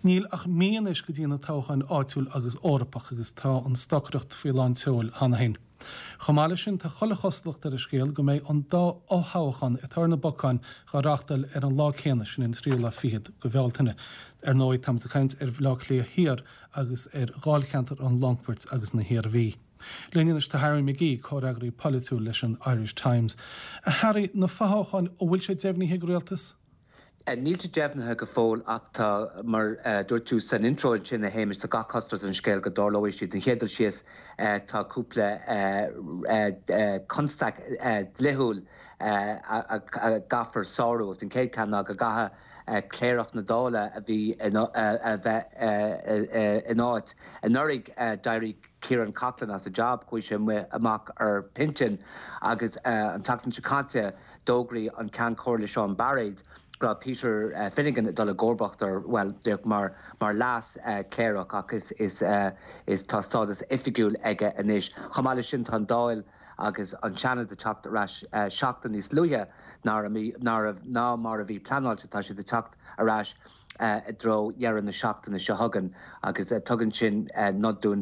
Níl ach méanis go dtíana táchain áitiúil agus órapach agus tá an stacreacht fiáin teúil hana hain. Chomáile sin tá chola choslacht ar a scéal go méid an dá óthachan i tarna bocáin charachtal ar an lá chéana sin in tríla fiad go bhhealtaine ar nóid tam a chaint ar bhlá lé hir agus ar gáilcheantar an Longford agus na hir bhí. Léananis tá Harry McGee choreagraí politú leis an Irish Times. A Harry na fathachan ó bhfuil sé déimhníthe go réaltas? Níl te defnathe go fóil ach tá mar dúirtú san intro sin na héimiis tá gach costas an scéil go dálóistí den chéidir sios tá cúpla constac lethúil a gafar sáú den céad canna go gatha cléireach na dála a bhí a bheith in áit. An nurig dairí Kieran Coughlin as a job chuis sem amach ar pintin agus an tatan Chicante dógraí an can cóirla Seán Barraid gra Peter Finnegan dul a Gorbachtar well mar lás cléireach agus is tastádas ifigúil aige inis. Chamáile sin tan dáil agus an seanad de techt arás seachtain níos luithe ná mar a bhí planáilte tá si de techt arás dro dhearan na seachtain na sehagan agus tugann sin nodún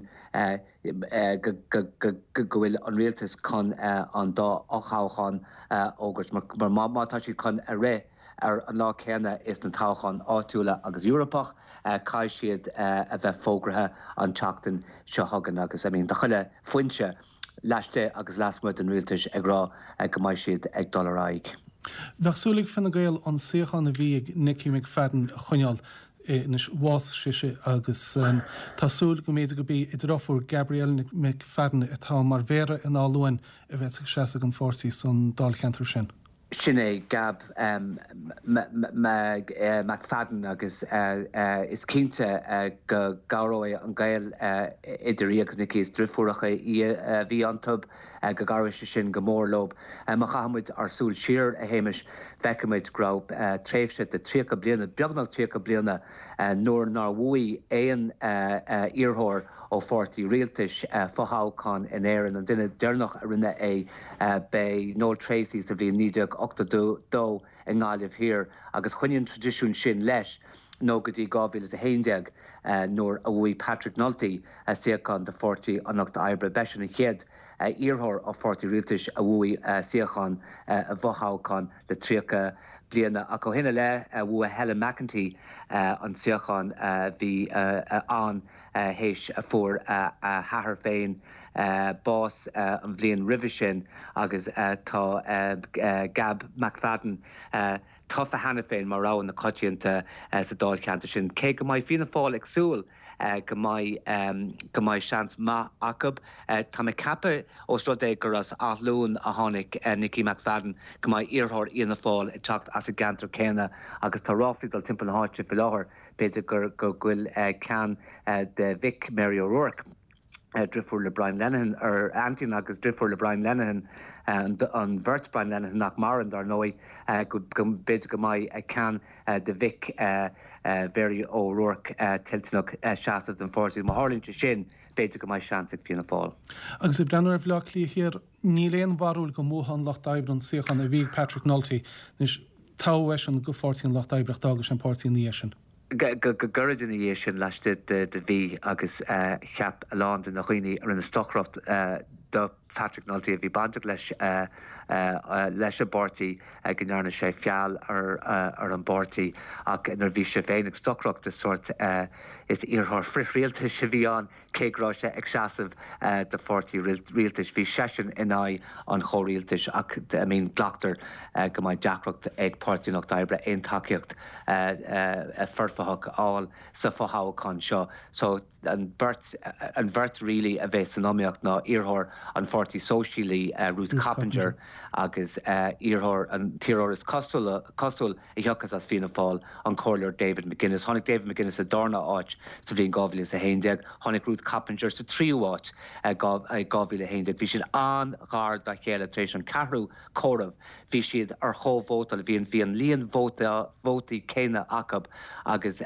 go bhfuil an rialtas chun an dá ócháchan ógurt mar mátá si chun a ré ar an lá chéine is na táchan áitiúla agus Europach cai siad a bheith fógrathe an teachtain sehagan agus de chuile foiinse leiste agus lasmuid an rialtas ag rá go maiid siad ag dollaraig. Bheithsúlaigh Fine Gael an siochan a bhí Nicky McFadden chuineáil nes bhás siise agus tásúil go méidir go bí i dráfúr Gabriel McFadden atá mar bhéire in áluain a bheith seasa an fórsaí san dáilcheantar sin. Sinné Gab McFadden agus is cínte go gáróid an gail idirí agus Nicky drifúracha bhí antub go gáiriise sin go mórlób. Má chahamid arsúil siar a héimiis bheicimiid grab tréifse de trícha bliana, beagnach trícha bliana nóair ná bhuaí éon iarthóir ó fortí rialtais fothaucán in éireann an duine dearnach a rinne bei Noel Tracy sa bhí 1982 in ngáilimh hir agus chuineann tradiisiún sin leis nó go dtí 2011 nóair a bhuaí Patrick Nulty siacán de fortí annacht Ibre Beis na chéad iarthóir ó fortí rialtais a bhuaí siacán a bhthaucán le trícha bliana a go hinine le bhua Helen McEntee an siachan bhí an héis a fuór a hathair féin bás an bblion ribhe sin agus tá Gab McFadden tofa hena féin mar rá na coitianta sa dáilcheantar sin. Cé go maiid fina fáil ag súil go maiid seans má acab. Tá me cappa ó strodé gur as athlún a tháinig Nicky McFadden go maiid iarthóir íana fáil i teacht as a gantar céine agus tá ráflidal timp na háite fi láthair beidir gur ghuiil cean de Vic Mary O'Rourke. Drifúr le Brian Lenihan ar Antin agus drifúr le Brian Lenihan an bhirt Brian Lenihan nach maran dar nói go beidir go maiid cean de Vic Mary O'Rourke tiltnach seaamh an fórsaí má hálínte sin beidir go maiid seansaigh fianna fáil. Agus i breanúir bhlá lí hir níléon bharúil go móthan Locht Ibre an siochan a bhí Patrick Nulty nís táhais an go fórsaí an Locht Ibrecht agus an pórsaí níos sin. Gurad in dhé sin leiste de bhí agus cheap a lán na chuoine ar in na Stockcroft do Patrick Nulty a bhí banteach leis a bortaí gnearna sé feall ar an bortaí ach nar bhí sé féinnig Stockcroft is sort is iarthóir frithrialtas se bhí an céagráise ag seasamh de fortí rialtas bhí sesin in áid an chórialtas ach glachtar go maiid deachracht ag Páirtíocht Ibre aon takeíocht furfathach áil sa fothácán seo. So an bhirt rilí a bheith sanóíocht ná iarthóir an fortí sóisiúlaí Ruth Coppinger agus iarthóir an tíreoras cosúil i theachas as fianna fáil an cóirleir David McGuinness. Tháinig David McGuinness a darna áit sa bhíon 2011, tháinig Ruth Coppinger sa tríúáit 2011. Bhí siad an ghar da chéile tar éis an ceathrú córamh. Bhí siad ar thóvótal bhíon líon vótaí céine acab agus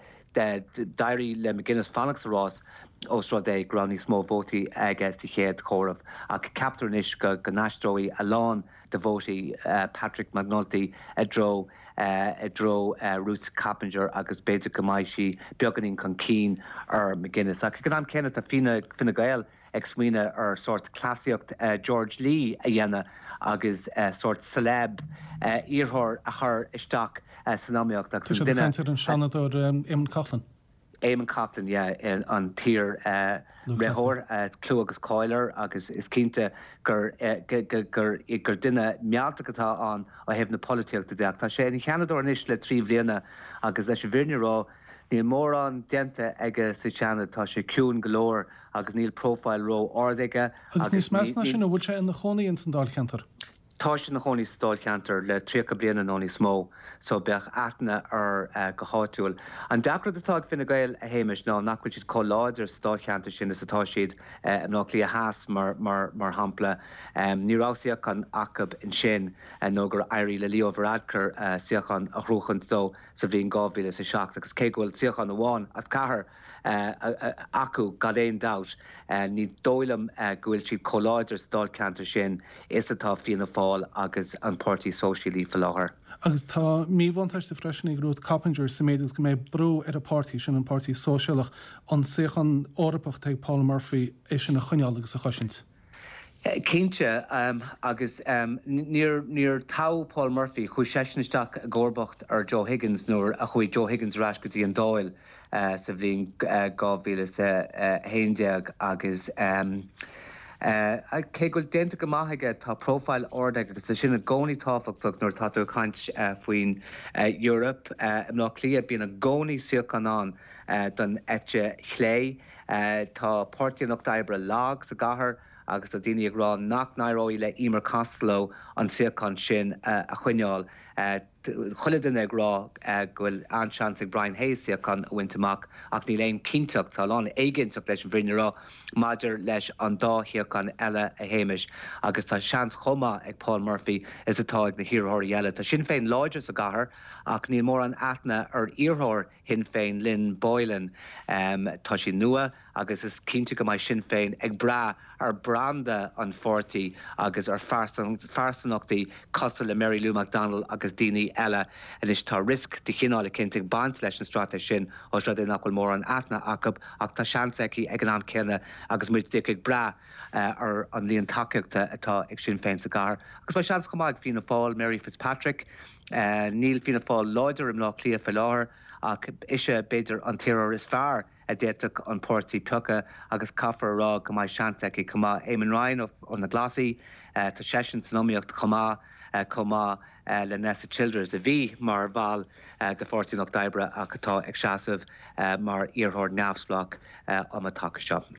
dairí le McGuinness fannach sa rás ó stradé granní smó vótaí agus tí chéad chóramh ach captar inis go naistróí a lán de vótaí Patrick McNulty a dro dro Ruth Coppinger agus beidir go maiid si beganín chun cín ar McGuinness. Ac go am cenne a fine gael ag smuoine ar sort clasiocht George Lee a dhéanana agus sort celeb íorthir a chur isteach sanamíocht. Tu sé duine an seanador Éamon Coughlin. Éamon Coughlin, an tír réthóir clú agus cáilir agus is cínte gur duine mealta atá an ó hebh na políteachta deach. Tá sé in cheanador níos le trí bhliana agus leis bhirnerá ní mór an dente aige sa teanna tá sé ciún golóir agus níl profile ró ordaige. Agus níos measna sin bhfuil sé in na chonaí in san dáilceantar. Tá sin na chonaí stáilceantar le trí bliana nóí smó, so beach aithne ar go háitiúil. An dacrad atá Fine Gael a héimeis ná nachfuil siad choláidir stáilceantar sin is atá siad ná lí a háas mar hampla. Nírásaíach an acab in sin nó gur airí le líomhradcar siochan a chrúchan dó sa bhíon 2007 agus cé bhfuil siochan amháin as cahar acu gad éon dat ní dóilem gohfuil siad choláidir stáilceantar sin is atá Fianna Fáil agus an Pártaí Sóisialí fel láthair. Agus tá míhhainteir sa freisin ag Ruth Coppinger sa méidir go méid brú ar a pártaí sin an Pártaí Sóisialach an séchan orpach ag Paul Murphy é sin na chuineáil agus a choisint. Cínte agus níor tá Paul Murphy chu seisnisteach a ggóbacht ar Joe Higgins nóair a chuid Joe Higgins ras go dtí an dáil sa bhíon 2011 agus cé goil dénta go maithaige tá profile ordaigh agus sinna gcónaí táfachach nóair táú caint faoin Europe ná clia bíon a gcónaí siochanán don éite chlé tá Pártaíocht d'Oibre lag sa gcathair agus a daine ag rá nach nairóí le Emer Costello an siochan sin a chuineáil. Chuilean ag rá gohfuil anseansigh Brian Hayes siochan a bhaintach ach ní léon cínteach tá lán éigeintach leis an bhrinnerá maidir leis an dáhiochan eile a héimeis agus tá seans chomá ag Paul Murphy is atá ag na hiorthirí eile. Tá sin féin láidir sa gcathair ach ní mór an aithne ar iarthir hin féin Lynn Boylan tá sin nua agus is cínte go maiid sin féin ag bra ar branda an Pártaí agus ar farsanachtaí costal le Mary Lou McDonald agus daoine eile a is tá risc de chinnála cinnte bant leis an stráte sin ó sra é nachfuil mór an aithne acab ach tá seansaí ag an am cenne agus mu ag bra ar an líon takeachta atá ag sin féin sa gcathair. Agus ba seans chumáid Fianna Fáil Mary Fitzpatrick, níl Fianna Fáil láidir im lá clia fel láthair ach ise beidir an tíreoir is fearr a déiteach an Pártaí Peacha agus caafar rá go maiid seansaí cumá Éamon Ryan ó na Glasí tá sesin sanóíocht chumá le Nessa Childers a bhí mar bhil de Pártaíocht d'Oibre ach atá ag seasamh mar iarthóir neamhsplach am a take seo.